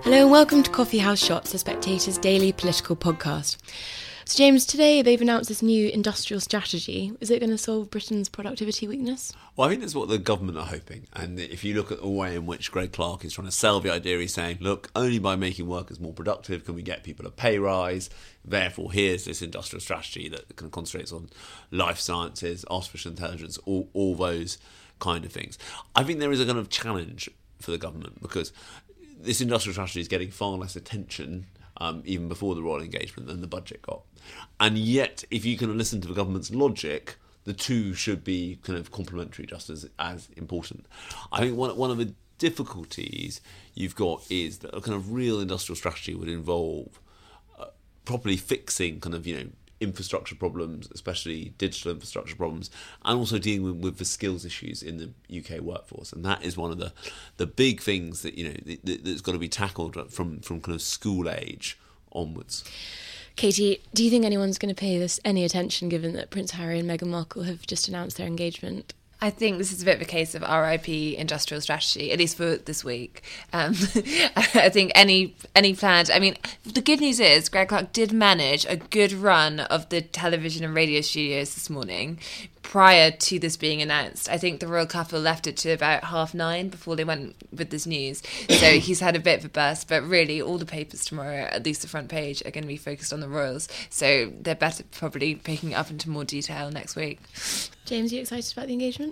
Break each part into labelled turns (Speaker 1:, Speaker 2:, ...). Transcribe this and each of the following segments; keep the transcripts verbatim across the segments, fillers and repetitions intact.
Speaker 1: Hello and welcome to Coffee House Shots, The Spectator's daily political podcast. So James, today they've announced this new industrial strategy. Is it going to solve Britain's productivity weakness?
Speaker 2: Well, I think that's what the government are hoping. And if you look at the way in which Greg Clark is trying to sell the idea, he's saying, look, only by making workers more productive can we get people a pay rise. Therefore, here's this industrial strategy that kind of concentrates on life sciences, artificial intelligence, all, all those kind of things. I think there is a kind of challenge for the government because this industrial strategy is getting far less attention um, even before the royal engagement than the budget got. And yet, if you can listen to the government's logic, the two should be kind of complementary, just as, as important. I think one, one of the difficulties you've got is that a kind of real industrial strategy would involve uh, properly fixing kind of, you know, infrastructure problems, especially digital infrastructure problems, and also dealing with, with the skills issues in the U K workforce. And that is one of the, the big things that, you know, that, that's got to be tackled from, from kind of school age onwards.
Speaker 1: Katie, do you think anyone's going to pay this any attention given that Prince Harry and Meghan Markle have just announced their engagement?
Speaker 3: I think this is a bit of a case of R I P industrial strategy, at least for this week. Um, I think any any planned... I mean, the good news is Greg Clark did manage a good run of the television and radio studios this morning prior to this being announced. I think the royal couple left it to about half nine before they went with this news. So he's had a bit of a burst, but really all the papers tomorrow, at least the front page, are going to be focused on the royals. So they're better probably picking it up into more detail next week.
Speaker 1: James, are you excited about the engagement?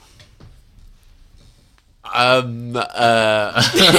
Speaker 2: Um, uh,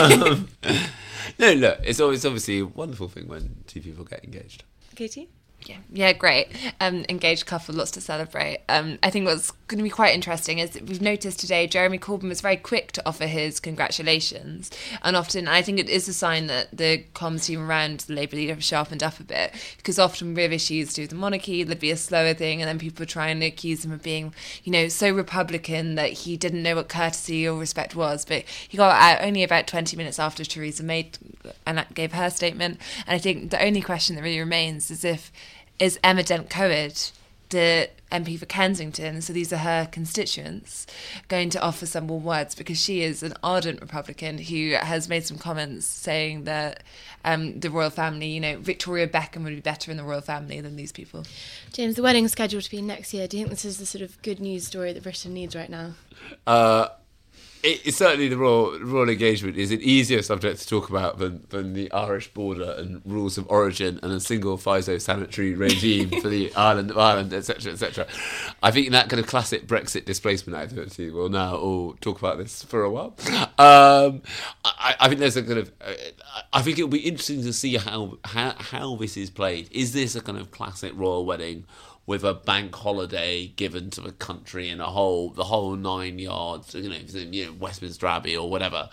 Speaker 2: no, look, it's always obviously a wonderful thing when two people get engaged.
Speaker 1: Katie?
Speaker 3: Yeah, yeah, great. Um, engaged couple, lots to celebrate. Um, I think what's going to be quite interesting is that we've noticed today Jeremy Corbyn was very quick to offer his congratulations, and often I think it is a sign that the comms team around the Labour leader have sharpened up a bit, because often with issues to do with the monarchy, there'd be a slower thing, and then people were trying to accuse him of being, you know, so Republican that he didn't know what courtesy or respect was. But he got out only about twenty minutes after Theresa May and gave her statement, and I think the only question that really remains is if is Emma Dent-Coed, the M P for Kensington, so these are her constituents, going to offer some more words, because she is an ardent Republican who has made some comments saying that um, the royal family, you know, Victoria Beckham would be better in the royal family than these people.
Speaker 1: James, the wedding's scheduled to be next year. Do you think this is the sort of good news story that Britain needs right now?
Speaker 2: Uh, it, it's certainly the royal, royal engagement is an easier subject to talk about than, than the Irish border and rules of origin and a single phytosanitary regime for the island of Ireland, et cetera, et cetera. I think that kind of classic Brexit displacement activity will now all talk about this for a while. Um, I, I think there's a kind of... Uh, I think it'll be interesting to see how, how how this is played. Is this a kind of classic royal wedding with a bank holiday given to the country and a whole the whole nine yards, you know, you know, Westminster Abbey or whatever,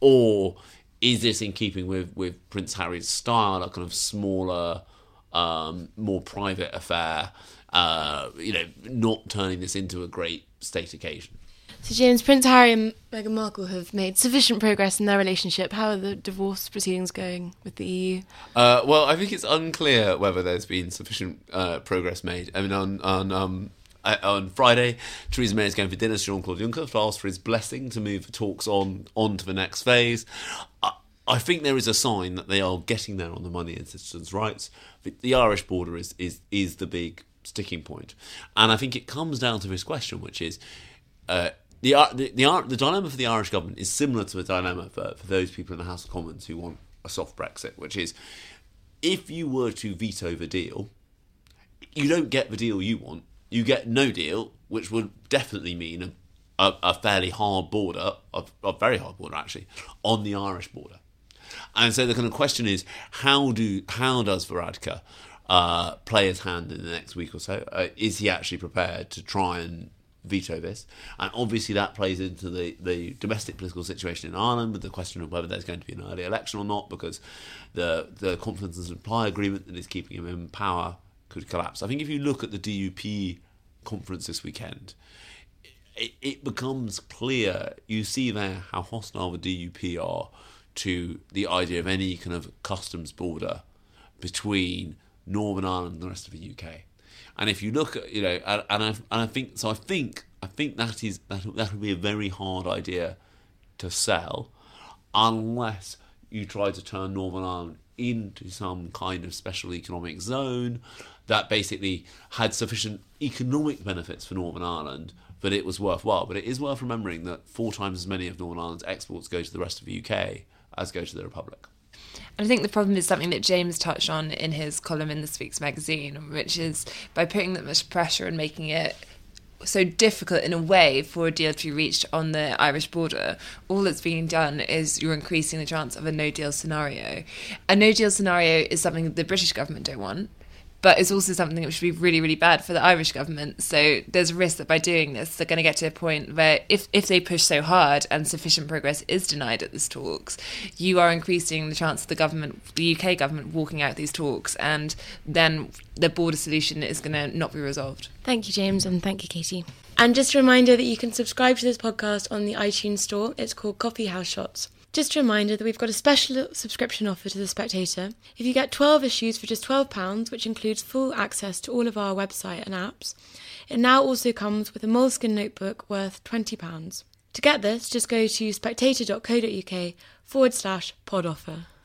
Speaker 2: or is this in keeping with, with Prince Harry's style, a kind of smaller, um, more private affair, uh, you know, not turning this into a great state occasion?
Speaker 1: So James, Prince Harry and Meghan Markle have made sufficient progress in their relationship. How are the divorce proceedings going with the E U?
Speaker 2: Uh, well, I think it's unclear whether there's been sufficient uh, progress made. I mean, on on um, on Friday, Theresa May is going for dinner to Jean-Claude Juncker to ask for his blessing to move the talks on, on to the next phase. I, I think there is a sign that they are getting there on the money and citizens' rights. The, the Irish border is, is, is the big sticking point. And I think it comes down to this question, which is... Uh, The, the the the dilemma for the Irish government is similar to the dilemma for, for those people in the House of Commons who want a soft Brexit, which is, if you were to veto the deal, you don't get the deal you want. You get no deal, which would definitely mean a, a, a fairly hard border, a, a very hard border actually, on the Irish border. And so the kind of question is, how do how does Varadkar uh, play his hand in the next week or so? Uh, is he actually prepared to try and veto this? And obviously that plays into the, the domestic political situation in Ireland, with the question of whether there's going to be an early election or not, because the the confidence and supply agreement that is keeping him in power could collapse. I think if you look at the D U P conference this weekend, it, it becomes clear, you see there how hostile the D U P are to the idea of any kind of customs border between Northern Ireland and the rest of the U K. And if you look at, you know, and, and, I, and I think, so I think, I think that is, that that would be a very hard idea to sell, unless you try to turn Northern Ireland into some kind of special economic zone that basically had sufficient economic benefits for Northern Ireland that it was worthwhile. But it is worth remembering that four times as many of Northern Ireland's exports go to the rest of the U K as go to the Republic.
Speaker 3: And I think the problem is something that James touched on in his column in this week's magazine, which is by putting that much pressure and making it so difficult in a way for a deal to be reached on the Irish border, all that's being done is you're increasing the chance of a no-deal scenario. A no-deal scenario is something that the British government don't want, but it's also something which would be really, really bad for the Irish government. So there's a risk that by doing this, they're going to get to a point where if, if they push so hard and sufficient progress is denied at these talks, you are increasing the chance of the government, the U K government, walking out these talks, and then the border solution is going to not be resolved.
Speaker 1: Thank you, James, and thank you, Katie. And just a reminder that you can subscribe to this podcast on the iTunes store. It's called Coffee House Shots. Just a reminder that we've got a special subscription offer to The Spectator. If you get twelve issues for just twelve pounds, which includes full access to all of our website and apps, it now also comes with a Moleskine notebook worth twenty pounds. To get this, just go to spectator.co.uk forward slash pod offer.